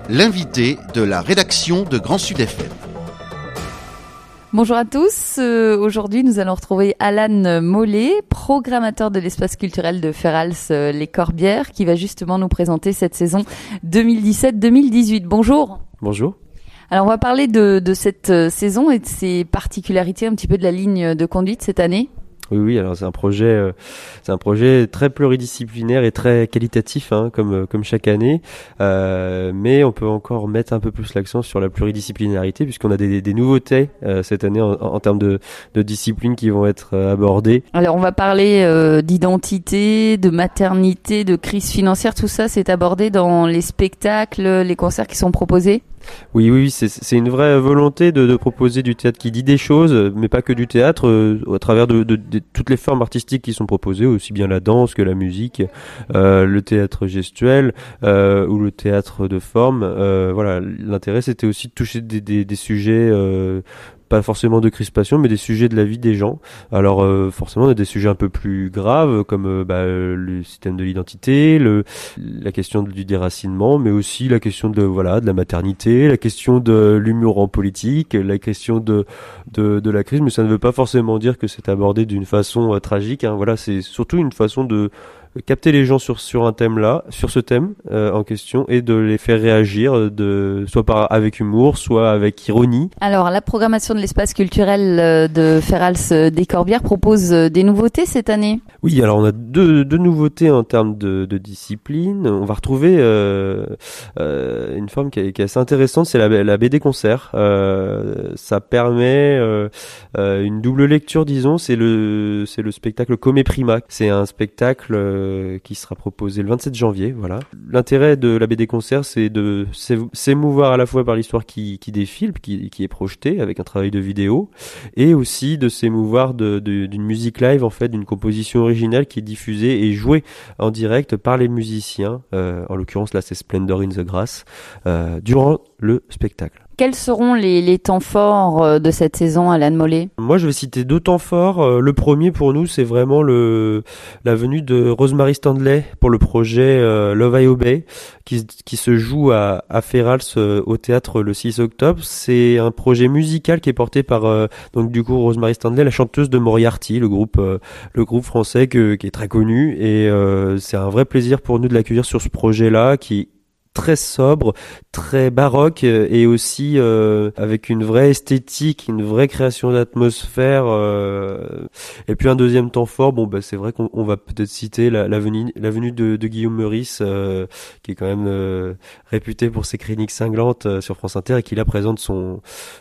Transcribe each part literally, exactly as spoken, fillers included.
l'invité de la rédaction de Grand Sud F M. Bonjour à tous, euh, aujourd'hui nous allons retrouver Alan Mollet, programmateur de l'espace culturel de Ferals euh, les Corbières, qui va justement nous présenter cette saison deux mille dix-sept deux mille dix-huit. Bonjour. Bonjour. Alors on va parler de, de cette euh, saison et de ses particularités, un petit peu de la ligne de conduite cette année. Oui, oui. Alors c'est un projet, euh, c'est un projet très pluridisciplinaire et très qualitatif, hein, comme comme chaque année. Euh, mais on peut encore mettre un peu plus l'accent sur la pluridisciplinarité, puisqu'on a des, des nouveautés euh, cette année en, en termes de, de disciplines qui vont être euh, abordées. Alors on va parler euh, d'identité, de maternité, de crise financière. Tout ça, c'est abordé dans les spectacles, les concerts qui sont proposés. Oui, oui, c'est, c'est une vraie volonté de, de proposer du théâtre qui dit des choses, mais pas que du théâtre, euh, à travers de, de, de toutes les formes artistiques qui sont proposées, aussi bien la danse que la musique, euh, le théâtre gestuel euh, ou le théâtre de forme. Euh, voilà, l'intérêt c'était aussi de toucher des, des, des sujets. Euh, pas forcément de crispation, mais des sujets de la vie des gens. Alors euh, forcément, on a des sujets un peu plus graves, comme euh, bah, le système de l'identité, le, la question du déracinement, mais aussi la question de voilà de la maternité, la question de l'humour en politique, la question de de, de la crise. Mais ça ne veut pas forcément dire que c'est abordé d'une façon euh, tragique. Hein. Voilà, c'est surtout une façon de capter les gens sur sur un thème là, sur ce thème euh, en question, et de les faire réagir, de soit par avec humour, soit avec ironie. Alors la programmation de l'espace culturel de Ferals des Corbières propose des nouveautés cette année. Oui, alors on a deux deux nouveautés en termes de, de discipline. On va retrouver euh, euh, une forme qui est, qui est assez intéressante, c'est la, la B D concert. Euh, ça permet euh, euh, une double lecture, disons. C'est le c'est le spectacle Come Prima. C'est un spectacle euh, qui sera proposé le vingt-sept janvier, voilà. L'intérêt de la B D concert, c'est de s'émouvoir à la fois par l'histoire qui, qui défile, qui, qui est projetée avec un travail de vidéo, et aussi de s'émouvoir de, de, d'une musique live, en fait, d'une composition originale qui est diffusée et jouée en direct par les musiciens, euh, en l'occurrence là c'est Splendor in the Grass, euh, durant le spectacle. Quels seront les, les temps forts de cette saison, Alan Mollet ? Moi, je vais citer deux temps forts. Le premier, pour nous, c'est vraiment le la venue de Rosemary Stanley pour le projet euh, Love I Obey, qui, qui se joue à, à Ferals euh, au théâtre le six octobre. C'est un projet musical qui est porté par euh, donc du coup Rosemary Stanley, la chanteuse de Moriarty, le groupe euh, le groupe français que, qui est très connu. Et euh, c'est un vrai plaisir pour nous de l'accueillir sur ce projet-là, qui très sobre, très baroque, et aussi euh, avec une vraie esthétique, une vraie création d'atmosphère. Euh, et puis un deuxième temps fort, bon bah c'est vrai qu'on on va peut-être citer la, la venue, la venue de, de Guillaume Meurice, euh, qui est quand même euh, réputé pour ses chroniques cinglantes euh, sur France Inter, et qui là présente son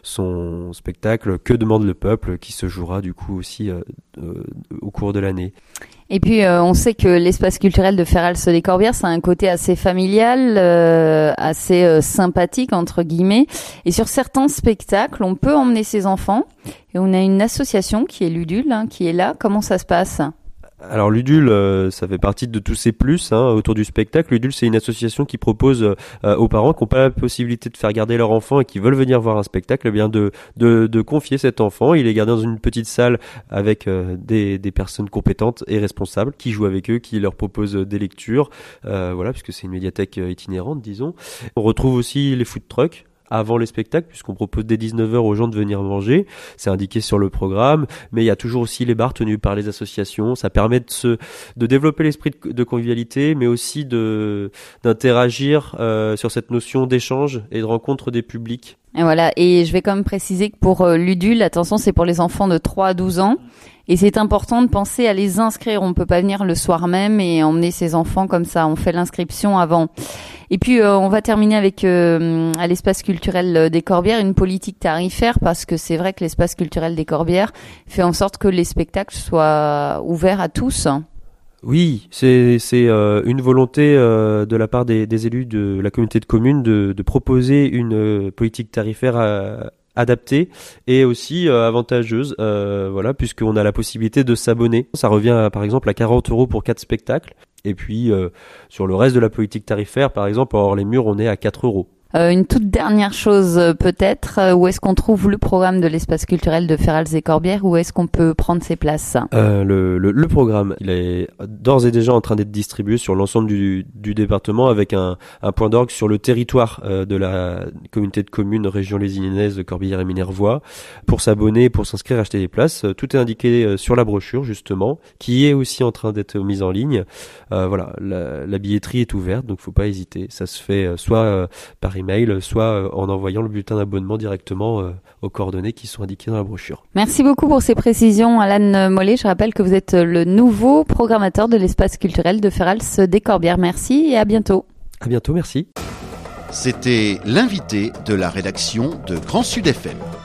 son spectacle Que demande le peuple, qui se jouera du coup aussi euh, euh, au cours de l'année. Et puis euh, on sait que l'espace culturel de Ferals des Corbières, c'est un côté assez familial, euh, assez euh, sympathique entre guillemets. Et sur certains spectacles, on peut emmener ses enfants. Et on a une association qui est l'Udule, hein, qui est là. Comment ça se passe ? Alors l'Udule, euh, ça fait partie de tous ces plus hein, autour du spectacle. L'Udule, c'est une association qui propose euh, aux parents qui n'ont pas la possibilité de faire garder leur enfant et qui veulent venir voir un spectacle, eh bien de, de de confier cet enfant. Il est gardé dans une petite salle avec euh, des des personnes compétentes et responsables qui jouent avec eux, qui leur proposent des lectures, euh, voilà, puisque c'est une médiathèque itinérante, disons. On retrouve aussi les food trucks avant les spectacles, puisqu'on propose dès dix-neuf heures aux gens de venir manger. C'est indiqué sur le programme, mais il y a toujours aussi les bars tenus par les associations. Ça permet de se, de développer l'esprit de, de convivialité, mais aussi de, d'interagir euh, sur cette notion d'échange et de rencontre des publics. Et voilà. Et je vais quand même préciser que pour euh, l'Udule, attention, c'est pour les enfants de trois à douze ans. Et c'est important de penser à les inscrire. On ne peut pas venir le soir même et emmener ses enfants comme ça. On fait l'inscription avant. Et puis, euh, on va terminer avec, euh, à l'espace culturel des Corbières, une politique tarifaire, parce que c'est vrai que l'espace culturel des Corbières fait en sorte que les spectacles soient ouverts à tous. Oui, c'est c'est euh, une volonté euh, de la part des, des élus de la communauté de communes de, de proposer une euh, politique tarifaire à, adaptée et aussi euh, avantageuse, euh, voilà, puisqu'on a la possibilité de s'abonner. Ça revient par exemple à quarante euros pour quatre spectacles. Et puis euh, sur le reste de la politique tarifaire, par exemple, hors les murs, on est à quatre euros. Euh, une toute dernière chose euh, peut-être, euh, où est-ce qu'on trouve le programme de l'espace culturel de Ferrals et Corbières, où est-ce qu'on peut prendre ses places? euh, le, le, le programme, il est d'ores et déjà en train d'être distribué sur l'ensemble du, du département avec un, un point d'orgue sur le territoire euh, de la communauté de communes région lézignaise de Corbières et Minervois. Pour s'abonner, pour s'inscrire, acheter des places, euh, tout est indiqué euh, sur la brochure justement, qui est aussi en train d'être mise en ligne. Euh, voilà, la, la billetterie est ouverte, donc faut pas hésiter. Ça se fait euh, soit euh, par email, soit euh, en envoyant le bulletin d'abonnement directement euh, aux coordonnées qui sont indiquées dans la brochure. Merci beaucoup pour ces précisions, Alan Mollet. Je rappelle que vous êtes le nouveau programmateur de l'espace culturel de Ferrals des Corbières. Merci et à bientôt. À bientôt, merci. C'était l'invité de la rédaction de Grand Sud F M.